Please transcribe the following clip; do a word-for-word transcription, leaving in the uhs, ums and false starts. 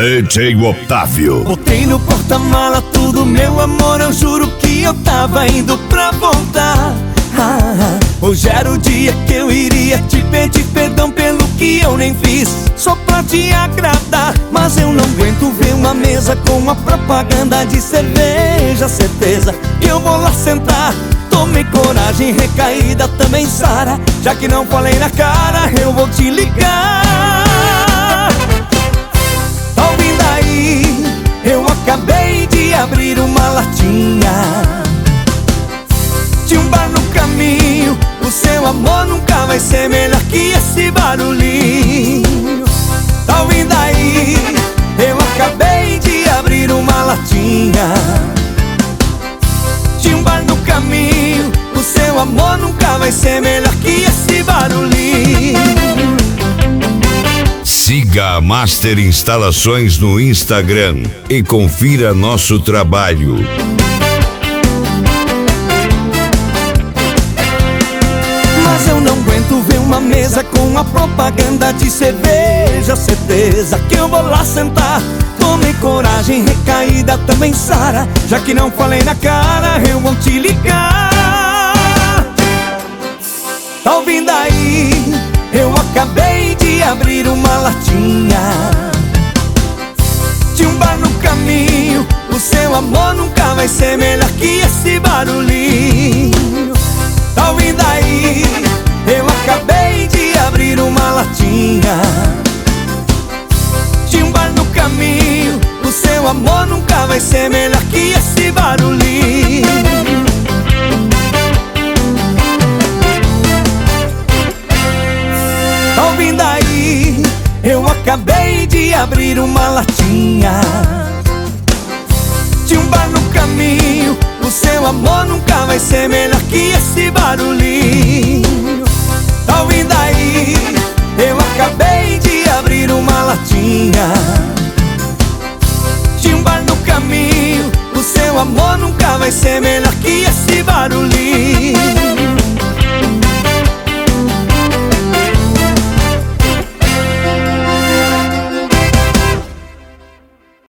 D J Otávio. Botei no porta-mala tudo, meu amor, eu juro que eu tava indo pra voltar. ah, Hoje era o dia que eu iria te pedir perdão pelo que eu nem fiz, só pra te agradar. Mas eu não aguento ver uma mesa com uma propaganda de cerveja. Certeza que eu vou lá sentar. Tomei coragem, recaída também sara. Já que não falei na cara, eu vou te ligar. Tá ouvindo aí? Eu acabei de abrir uma latinha. Tinha um bar no caminho. O seu amor nunca vai ser melhor que esse barulhinho. Tá ouvindo aí? Eu acabei de abrir uma latinha. Tinha um bar no caminho. O seu amor nunca vai ser melhor que esse barulhinho. Siga a Master Instalações no Instagram e confira nosso trabalho. Mas eu não aguento ver uma mesa com uma propaganda de cerveja. Certeza que eu vou lá sentar. Tomei coragem, recaída também sara. Já que não falei na cara, eu vou te ligar. Tá ouvindo aí? Eu acabei de abrir uma latinha. Tinha um bar no caminho. O seu amor nunca vai ser melhor que esse barulhinho. Tá ouvindo aí? Eu acabei de abrir uma latinha. Tinha um bar no caminho. O seu amor nunca vai ser melhor que esse barulhinho. Tá ouvindo aí? Eu acabei de abrir uma latinha. Tinha um bar no caminho. O seu amor nunca vai ser melhor que esse barulhinho. Tá ouvindo aí? Eu acabei de abrir uma latinha. Tinha um bar no caminho. O seu amor nunca vai ser melhor que esse barulhinho.